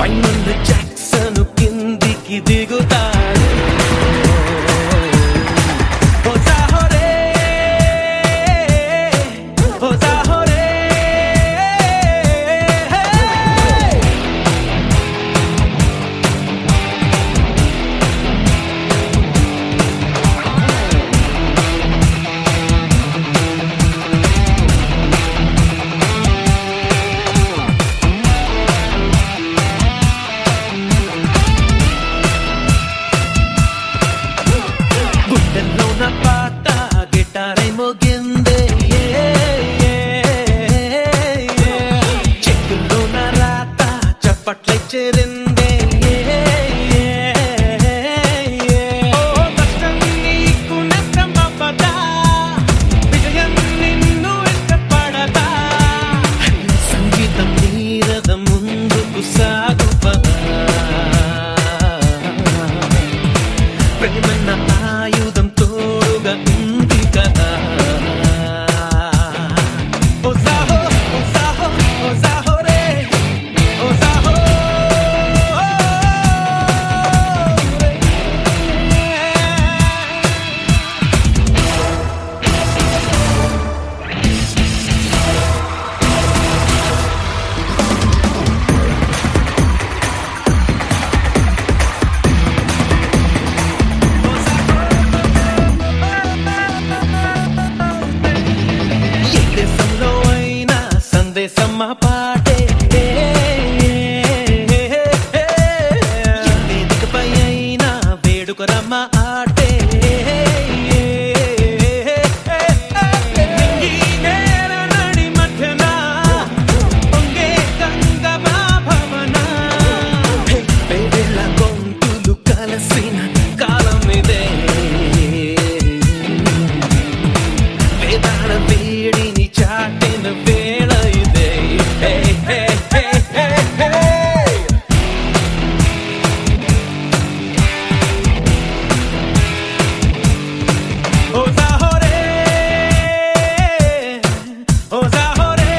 పైనున్న జాక్సన్ కిందికి దిగుతాడు. ఓ సాహోరే ఓ సాహోరే గుండెల్లో నా పాట గిటారై మోగిందే, చెక్కుల్లో నా రాత చప్పట్లై చేరిందే. ఓ కష్టం నీకు నష్టం అవ్వదా, విజయం నిన్ను ఇష్టపడదా, సంగీతం నీరద ముందుకు సాగు పదా, ప్రేమన్న ఆయుధం తోడుగా ఉంది కదా. ఓ సాహో ఓ సాహో ఓ సాహో రే ఓ సాహో ఏ దేశంలో అయినా సందేశం మా పాటే, వేదికపై అయినా వేడుకరమ్మ ఆటే. నింగి నేల నడి మధ్యన పొంగే గంగమా భవన, వేవేల గొంతులు కలసిన కాలం ఇదే, వేదాల వేడిని చాటిన వేళ ఇదే. హే హే హే హే హే ఓ సాహోరే ఓ సాహోరే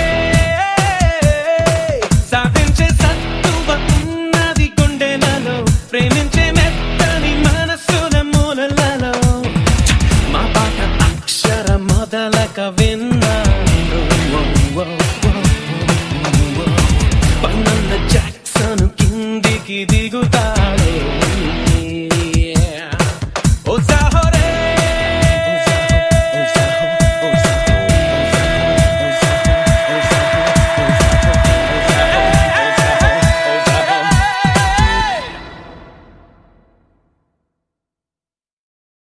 సాధించే సత్తువ ఉన్నది గుండెలలో, ప్రేమించే మెత్తని మనసుల మూలలలో. మా పాట అక్షర మొదలక విన్నాను, పైనున్న జాక్సన్ కిందికి దిగుతా.